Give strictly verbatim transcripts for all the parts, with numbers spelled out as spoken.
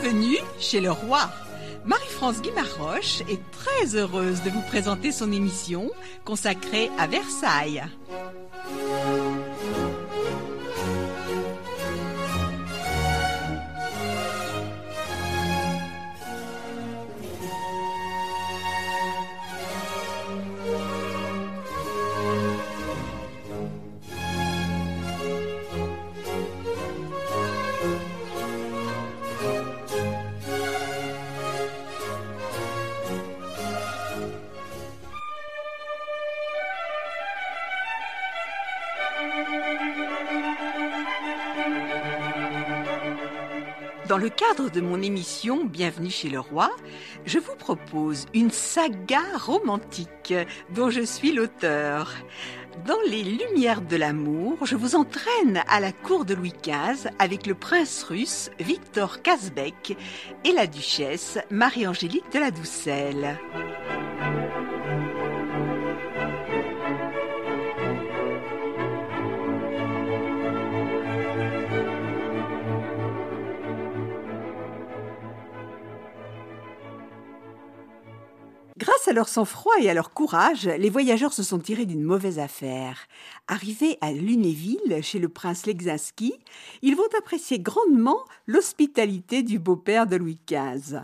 Bienvenue chez le roi. Marie-France Guimaroche est très heureuse de vous présenter son émission consacrée à Versailles. Dans le cadre de mon émission Bienvenue chez le roi, je vous propose une saga romantique dont je suis l'auteur. Dans les Lumières de l'amour, je vous entraîne à la cour de Louis quinze avec le prince russe Victor Kazbek et la duchesse Marie-Angélique de la Doucelle. Grâce à leur sang-froid et à leur courage, les voyageurs se sont tirés d'une mauvaise affaire. Arrivés à Lunéville, chez le prince Leczinski, ils vont apprécier grandement l'hospitalité du beau-père de Louis quinze.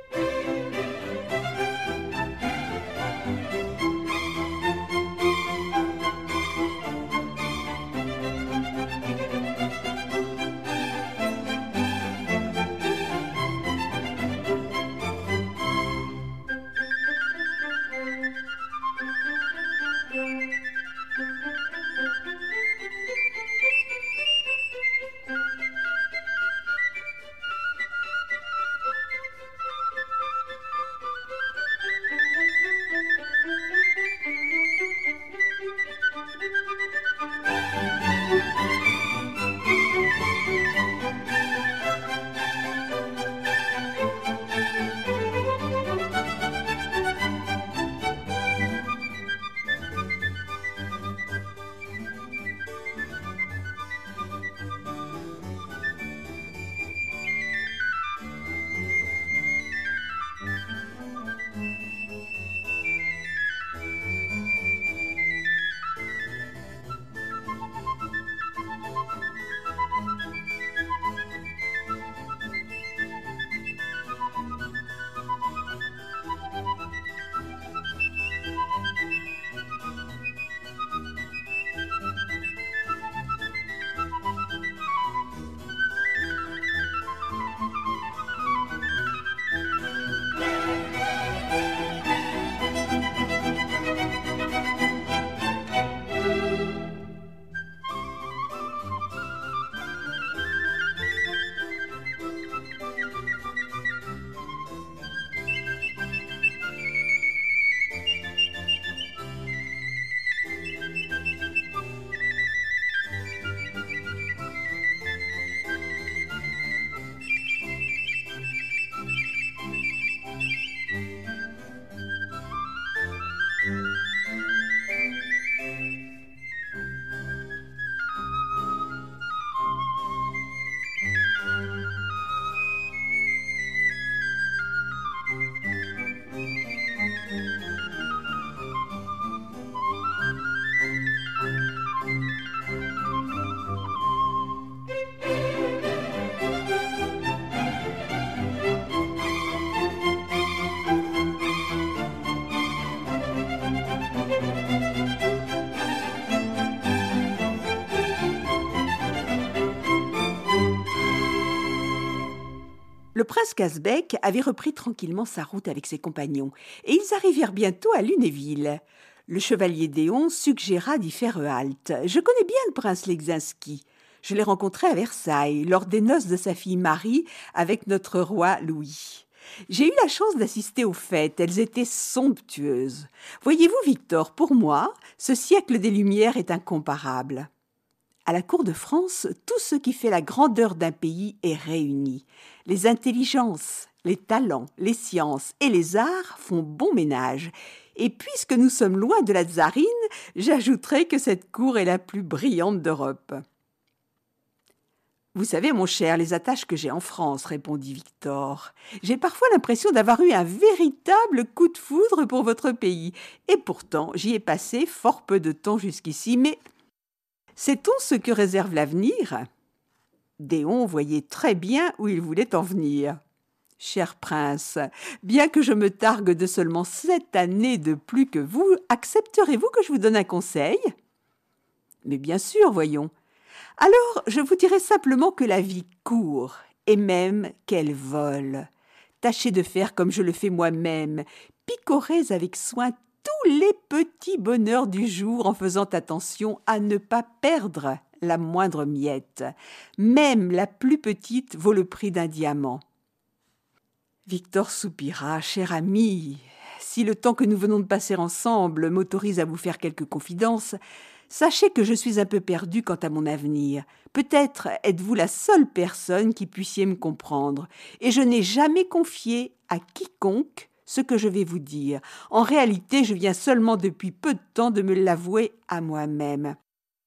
Le prince Kazbek avait repris tranquillement sa route avec ses compagnons, et ils arrivèrent bientôt à Lunéville. Le chevalier Déon suggéra d'y faire halte. Je connais bien le prince Leczinski. Je l'ai rencontré à Versailles, lors des noces de sa fille Marie avec notre roi Louis. J'ai eu la chance d'assister aux fêtes, elles étaient somptueuses. Voyez-vous, Victor, pour moi, ce siècle des Lumières est incomparable. À la cour de France, tout ce qui fait la grandeur d'un pays est réuni. Les intelligences, les talents, les sciences et les arts font bon ménage. Et puisque nous sommes loin de la tsarine, j'ajouterai que cette cour est la plus brillante d'Europe. Vous savez, mon cher, les attaches que j'ai en France, répondit Victor. J'ai parfois l'impression d'avoir eu un véritable coup de foudre pour votre pays. Et pourtant, j'y ai passé fort peu de temps jusqu'ici. Mais sait-on ce que réserve l'avenir ? Déon voyait très bien où il voulait en venir. Cher prince, bien que je me targue de seulement sept années de plus que vous, accepterez-vous que je vous donne un conseil ? Mais bien sûr, voyons. Alors, je vous dirai simplement que la vie court, et même qu'elle vole. Tâchez de faire comme je le fais moi-même, picorez avec soin tous les petits bonheurs du jour en faisant attention à ne pas perdre la moindre miette. Même la plus petite vaut le prix d'un diamant. Victor soupira. « Cher ami, si le temps que nous venons de passer ensemble m'autorise à vous faire quelques confidences, sachez que je suis un peu perdu quant à mon avenir. Peut-être êtes-vous la seule personne qui puissiez me comprendre, et je n'ai jamais confié à quiconque ce que je vais vous dire. En réalité, je viens seulement depuis peu de temps de me l'avouer à moi-même. »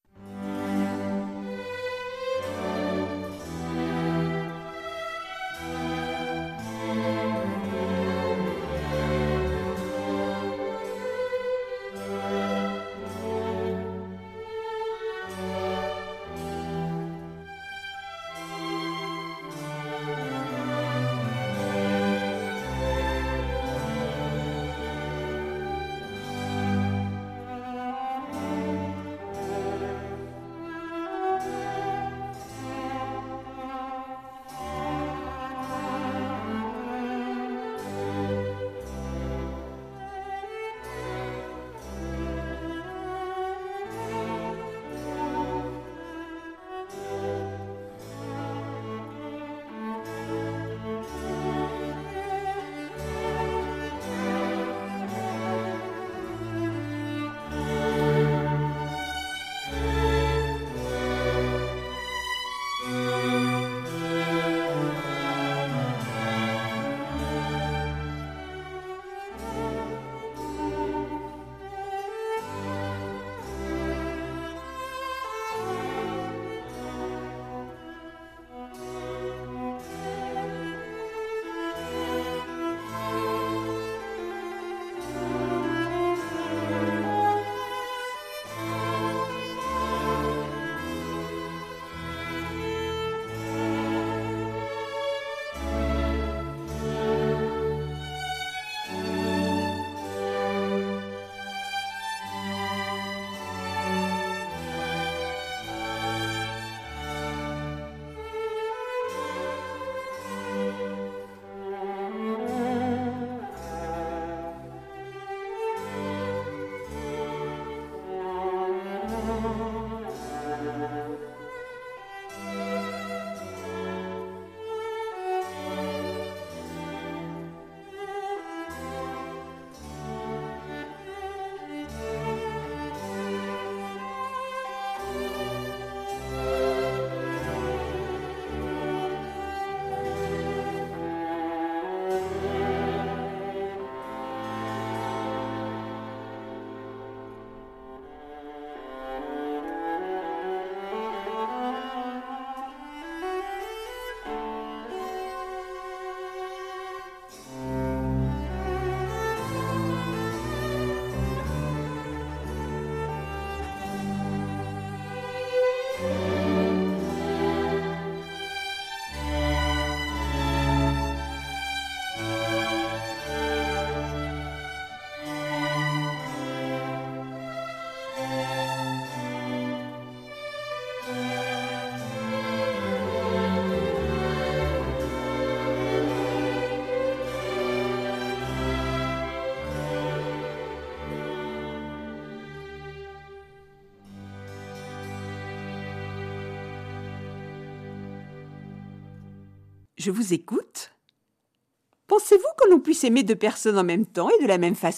Je vous écoute. Pensez-vous que l'on puisse aimer deux personnes en même temps et de la même façon ?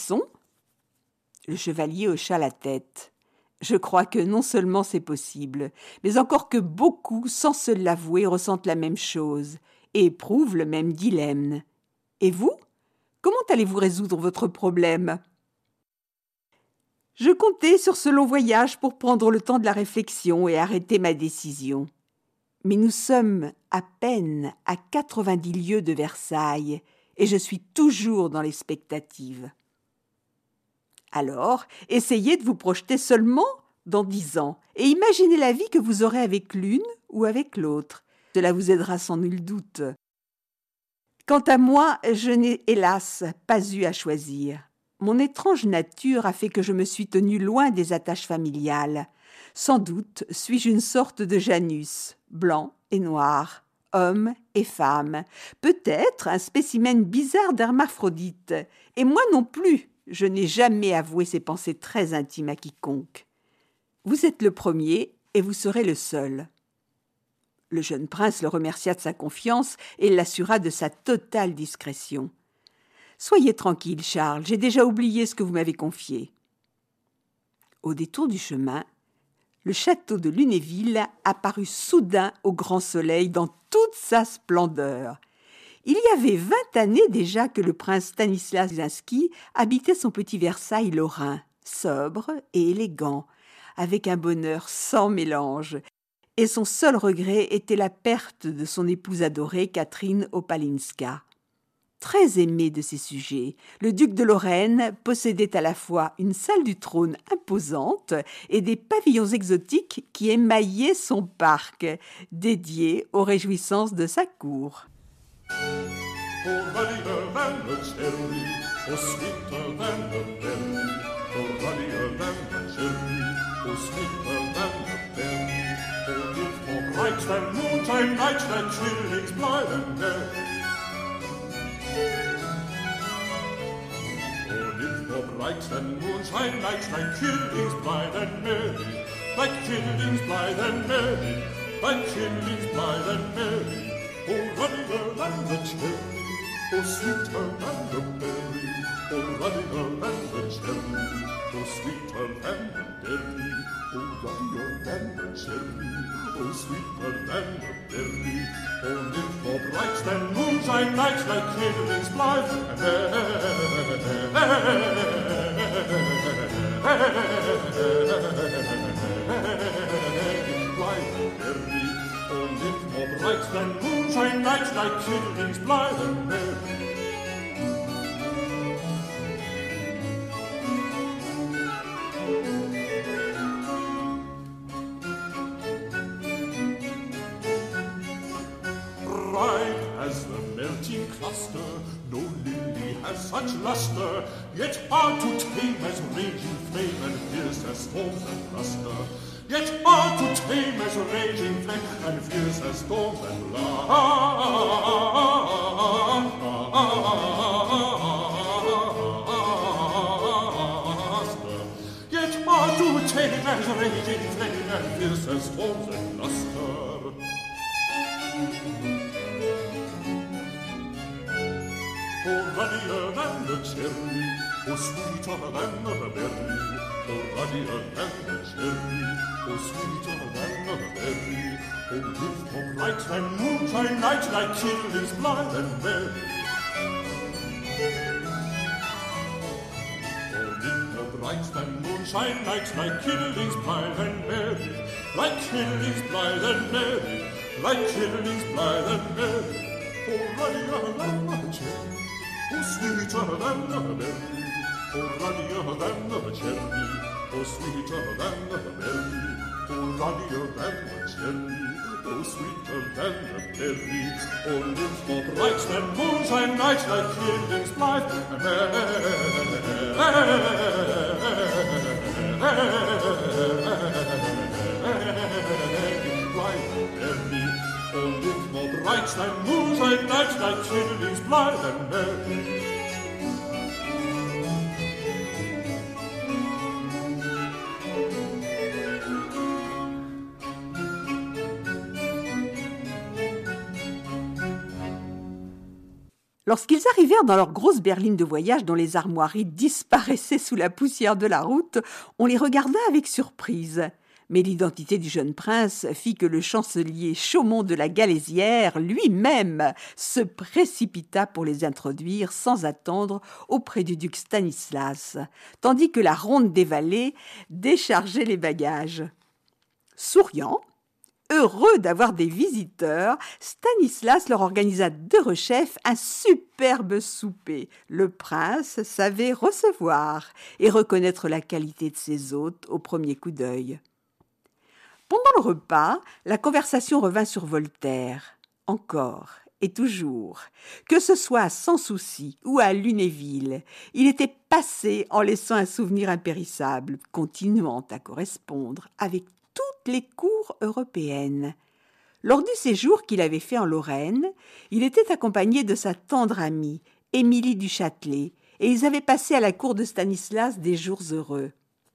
Le chevalier hocha la tête. Je crois que non seulement c'est possible, mais encore que beaucoup, sans se l'avouer, ressentent la même chose et éprouvent le même dilemme. Et vous ? Comment allez-vous résoudre votre problème ? Je comptais sur ce long voyage pour prendre le temps de la réflexion et arrêter ma décision. Mais nous sommes à peine à quatre-vingt-dix lieues de Versailles, et je suis toujours dans l'expectative. Alors, essayez de vous projeter seulement dans dix ans, et imaginez la vie que vous aurez avec l'une ou avec l'autre. Cela vous aidera sans nul doute. Quant à moi, je n'ai hélas pas eu à choisir. Mon étrange nature a fait que je me suis tenue loin des attaches familiales. Sans doute suis-je une sorte de Janus, blanc et noir, homme et femme, peut-être un spécimen bizarre d'hermaphrodite, et moi non plus, je n'ai jamais avoué ces pensées très intimes à quiconque. Vous êtes le premier et vous serez le seul. Le jeune prince le remercia de sa confiance et l'assura de sa totale discrétion. Soyez tranquille, Charles, j'ai déjà oublié ce que vous m'avez confié. Au détour du chemin, le château de Lunéville apparut soudain au grand soleil dans toute sa splendeur. Il y avait vingt années déjà que le prince Stanislas Lesinski habitait son petit Versailles lorrain, sobre et élégant, avec un bonheur sans mélange, et son seul regret était la perte de son épouse adorée, Catherine Opalinska. Très aimé de ses sujets, le duc de Lorraine possédait à la fois une salle du trône imposante et des pavillons exotiques qui émaillaient son parc, dédiés aux réjouissances de sa cour. Bright and moonshine nights like killings blithe and merry, like killings blithe and merry, like killings blithe and merry. Oh, ruddier than the cherry, oh, sweeter than the berry, oh, ruddier than the cherry, oh, sweeter than the berry, oh, ruddier than the cherry, oh, sweeter than the berry. Oh, live for bright and moonshine nights like killings blithe and merry. Oh, live more bright than moonshine nights like killings blithe and merry. Bright as the melting cluster, no lily has such luster, yet hard to tame as raging flame and fierce as storms and bluster. Yet hard to tame as raging flame and fierce as storms and bluster. Yet hard to tame as raging flame and fierce as storms and bluster. Oh, ruddier than the cherry, oh, sweeter than the berry, oh, ruddier than the cherry, oh, sweeter than the berry, oh, live for bright and moonshine nights like killings blithe and merry. Oh, live for bright and moonshine nights like killings blithe and merry, like killings blithe and merry, like killings blithe and merry. Oh, ruddier than the cherry, oh, sweeter than the berry, oh, ruddier than the cherry, oh, sweeter than the berry, oh, ruddier than the cherry, oh, sweeter than the berry. Oh, live for bright and moonshine nights like killings blithe and merry. Oh, live for bright and moonshine nights like killings blithe and merry. Lorsqu'ils arrivèrent dans leur grosse berline de voyage dont les armoiries disparaissaient sous la poussière de la route, on les regarda avec surprise. Mais l'identité du jeune prince fit que le chancelier Chaumont de la Galésière lui-même se précipita pour les introduire sans attendre auprès du duc Stanislas, tandis que la ronde des valets déchargeait les bagages. Souriant, Heureux d'avoir des visiteurs, Stanislas leur organisa de rechef un superbe souper. Le prince savait recevoir et reconnaître la qualité de ses hôtes au premier coup d'œil. Pendant le repas, la conversation revint sur Voltaire. Encore et toujours, que ce soit à Sans Souci ou à Lunéville, il était passé en laissant un souvenir impérissable, continuant à correspondre avec toutes les cours européennes. Lors du séjour qu'il avait fait en Lorraine, il était accompagné de sa tendre amie, Émilie du Châtelet, et ils avaient passé à la cour de Stanislas des jours heureux.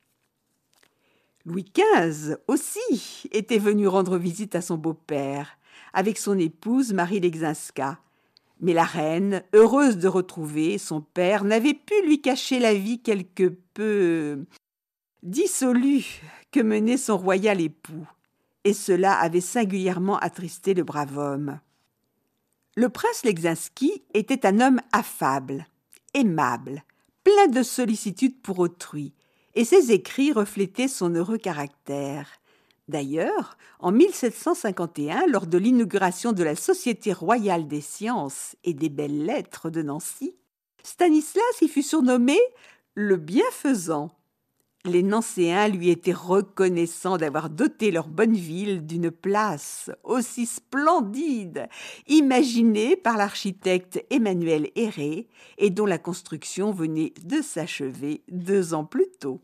Louis quinze, aussi, était venu rendre visite à son beau-père, avec son épouse Marie Lexinska. Mais la reine, heureuse de retrouver son père, n'avait pu lui cacher la vie quelque peu dissolue que menait son royal époux, et cela avait singulièrement attristé le brave homme. Le prince Lexinski était un homme affable, aimable, plein de sollicitude pour autrui, et ses écrits reflétaient son heureux caractère. D'ailleurs, en mille sept cent cinquante et un, lors de l'inauguration de la Société royale des sciences et des belles lettres de Nancy, Stanislas y fut surnommé le bienfaisant. Les Nancéens lui étaient reconnaissants d'avoir doté leur bonne ville d'une place aussi splendide, imaginée par l'architecte Emmanuel Héré et dont la construction venait de s'achever deux ans plus tôt.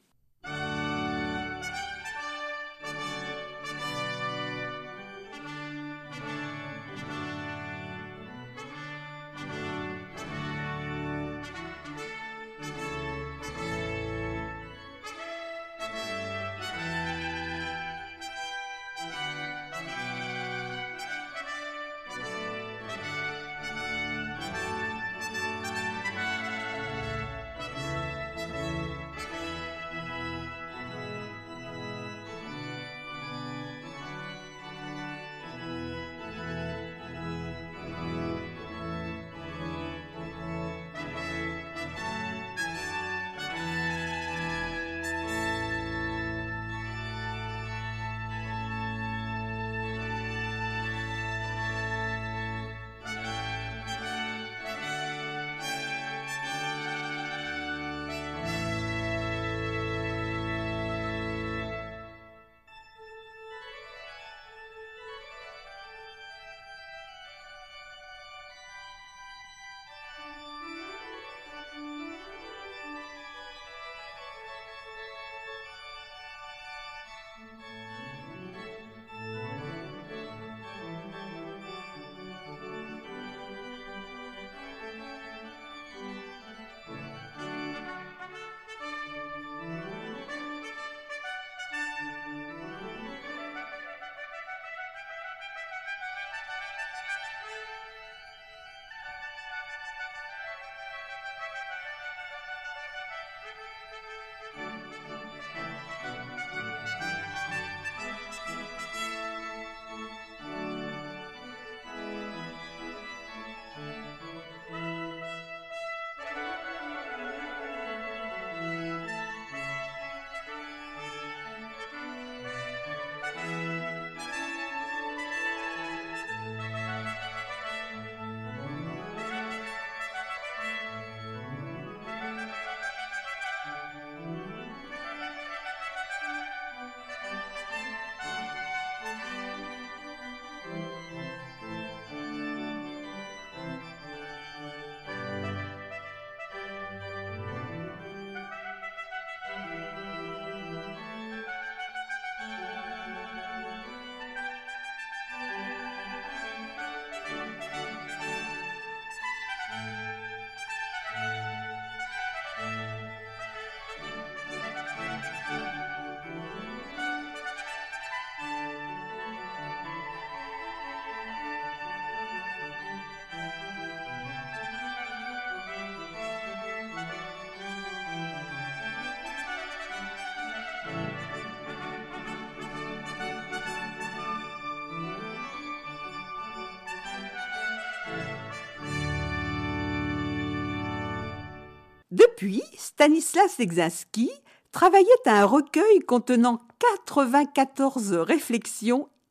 Depuis, Stanislas Lexinski travaillait à un recueil contenant quatre-vingt-quatorze réflexions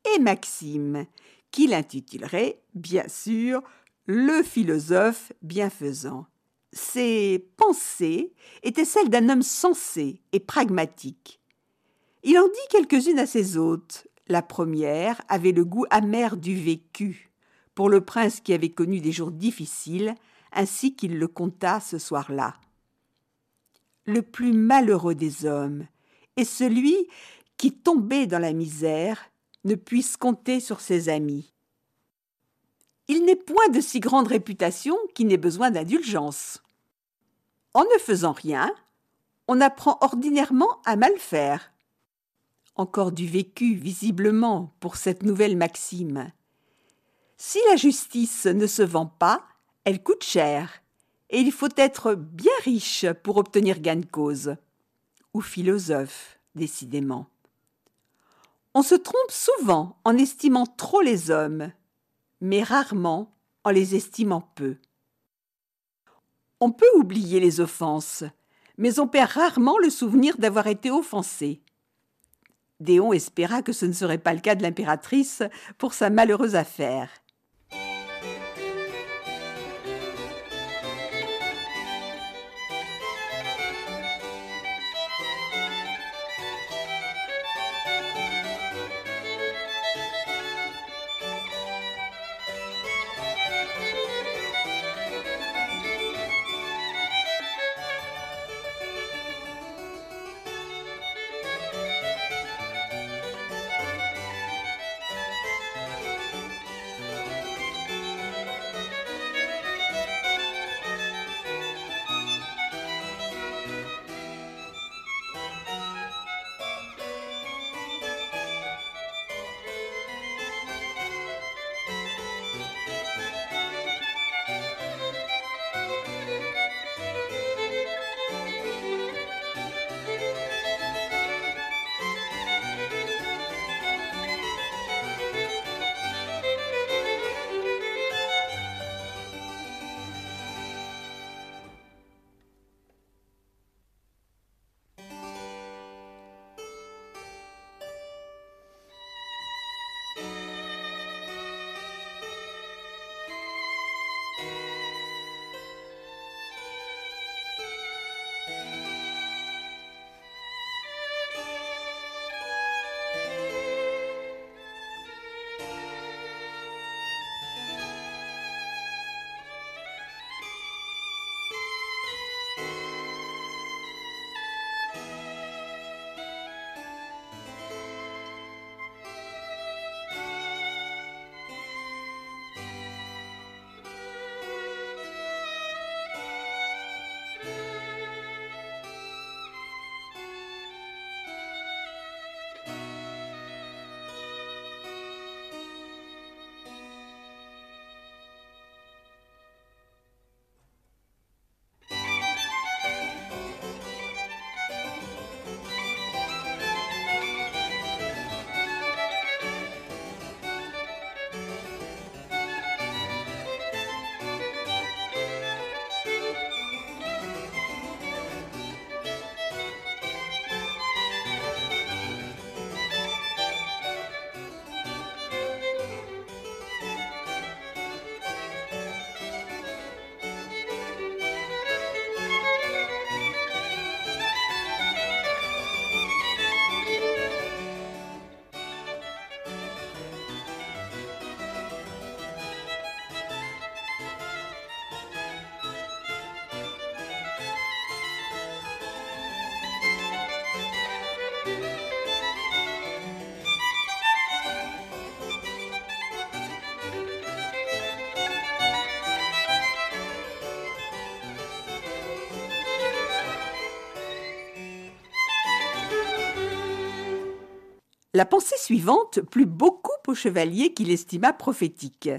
et Maxime, qu'il intitulerait, bien sûr, le philosophe bienfaisant. Ses pensées étaient celles d'un homme sensé et pragmatique. Il en dit quelques-unes à ses hôtes. La première avait le goût amer du vécu, pour le prince qui avait connu des jours difficiles, ainsi qu'il le conta ce soir-là. Le plus malheureux des hommes est celui qui, tombé dans la misère, ne puisse compter sur ses amis. Il n'est point de si grande réputation qui n'ait besoin d'indulgence. En ne faisant rien, on apprend ordinairement à mal faire. Encore du vécu, visiblement, pour cette nouvelle maxime. Si la justice ne se vend pas, elle coûte cher, et il faut être bien riche pour obtenir gain de cause. Ou philosophe, décidément. On se trompe souvent en estimant trop les hommes, mais rarement en les estimant peu. On peut oublier les offenses, mais on perd rarement le souvenir d'avoir été offensé. Déon espéra que ce ne serait pas le cas de l'impératrice pour sa malheureuse affaire. La pensée suivante plut beaucoup au chevalier qu'il estima prophétique.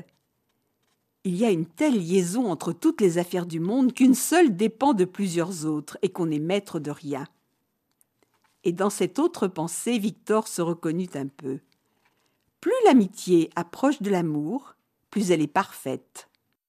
Il y a une telle liaison entre toutes les affaires du monde qu'une seule dépend de plusieurs autres et qu'on est maître de rien. Et dans cette autre pensée, Victor se reconnut un peu. Plus l'amitié approche de l'amour, plus elle est parfaite.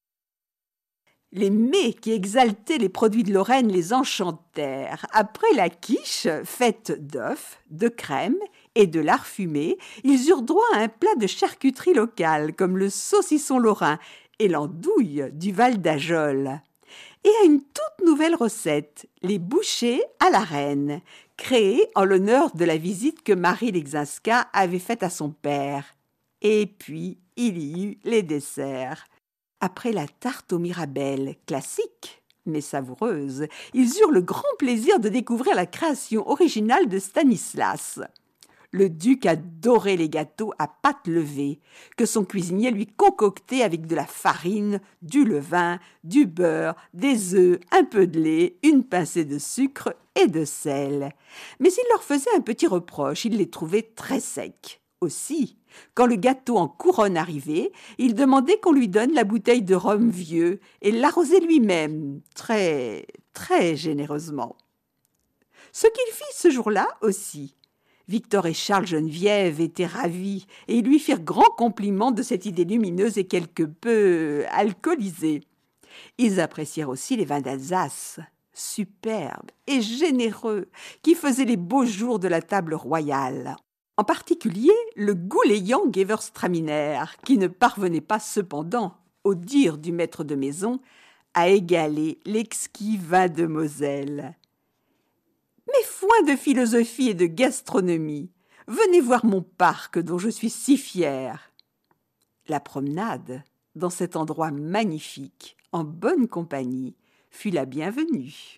Les mets qui exaltaient les produits de Lorraine les enchantèrent. Après la quiche, faite d'œufs, de crème Et de lard fumé, ils eurent droit à un plat de charcuterie locale, comme le saucisson lorrain et l'andouille du Val d'Ajol. Et à une toute nouvelle recette, les bouchées à la reine, créée en l'honneur de la visite que Marie Lexinska avait faite à son père. Et puis, il y eut les desserts. Après la tarte aux mirabelles, classique, mais savoureuse, ils eurent le grand plaisir de découvrir la création originale de Stanislas. Le duc adorait les gâteaux à pâte levée, que son cuisinier lui concoctait avec de la farine, du levain, du beurre, des œufs, un peu de lait, une pincée de sucre et de sel. Mais il leur faisait un petit reproche, il les trouvait très secs. Aussi, quand le gâteau en couronne arrivait, il demandait qu'on lui donne la bouteille de rhum vieux et l'arrosait lui-même, très, très généreusement. Ce qu'il fit ce jour-là aussi. Victor et Charles Geneviève étaient ravis et ils lui firent grand compliment de cette idée lumineuse et quelque peu alcoolisée. Ils apprécièrent aussi les vins d'Alsace, superbes et généreux, qui faisaient les beaux jours de la table royale. En particulier, le gouléant Gewürztraminer, qui ne parvenait pas cependant, au dire du maître de maison, à égaler l'exquis vin de Moselle. Mais foin de philosophie et de gastronomie, venez voir mon parc dont je suis si fière. La promenade, dans cet endroit magnifique, en bonne compagnie, fut la bienvenue.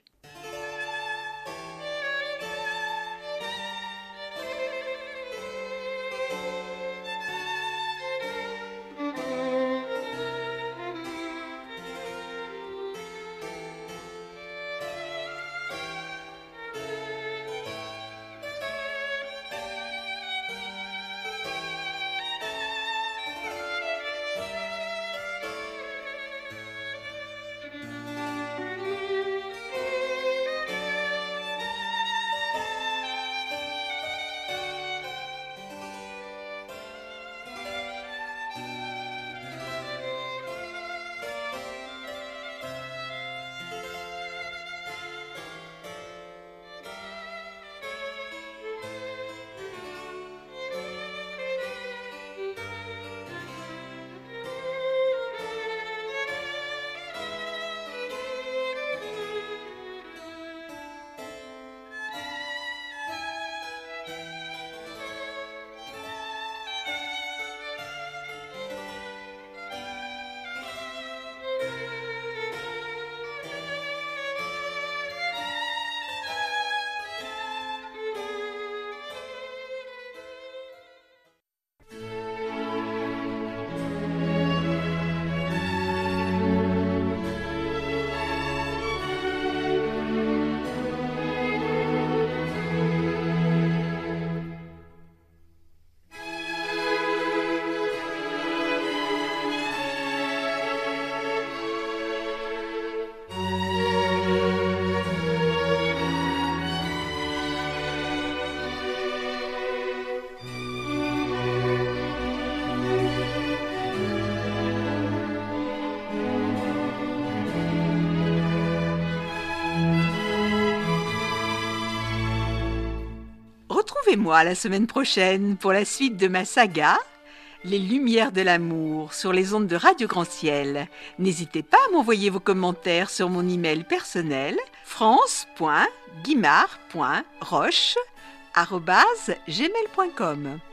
Retrouvez-moi la semaine prochaine pour la suite de ma saga « Les Lumières de l'amour » sur les ondes de Radio Grand Ciel. N'hésitez pas à m'envoyer vos commentaires sur mon email personnel france point guimard point roche arobase gmail point com.